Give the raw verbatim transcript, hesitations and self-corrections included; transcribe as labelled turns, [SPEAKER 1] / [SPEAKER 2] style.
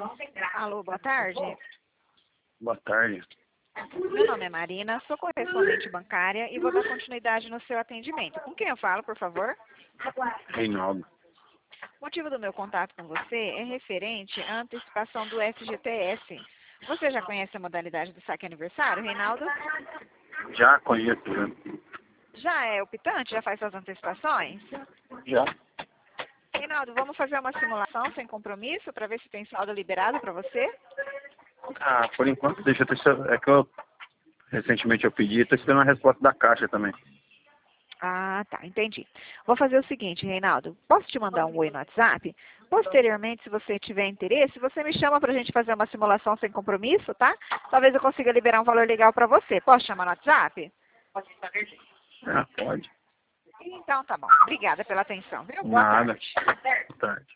[SPEAKER 1] Alô, boa tarde.
[SPEAKER 2] Boa tarde.
[SPEAKER 1] Meu nome é Marina, sou correspondente bancária e vou dar continuidade no seu atendimento. Com quem eu falo, por favor?
[SPEAKER 2] Reinaldo.
[SPEAKER 1] O motivo do meu contato com você é referente à antecipação do F G T S. Você já conhece a modalidade do saque aniversário, Reinaldo?
[SPEAKER 2] Já conheço, né?
[SPEAKER 1] Já é optante? Já faz suas antecipações?
[SPEAKER 2] Já.
[SPEAKER 1] Reinaldo, vamos fazer uma simulação sem compromisso para ver se tem saldo liberado para você?
[SPEAKER 2] Ah, por enquanto, deixa eu ter... É que eu... Recentemente eu pedi e estou esperando a resposta da Caixa também.
[SPEAKER 1] Ah, tá, entendi. Vou fazer o seguinte, Reinaldo. Posso te mandar um oi no WhatsApp? Posteriormente, se você tiver interesse, você me chama pra gente fazer uma simulação sem compromisso, tá? Talvez eu consiga liberar um valor legal pra você. Posso chamar no WhatsApp?
[SPEAKER 2] Ah, pode.
[SPEAKER 1] Então tá bom. Obrigada pela atenção, viu? Boa
[SPEAKER 2] Nada.
[SPEAKER 1] tarde.
[SPEAKER 2] Boa tarde.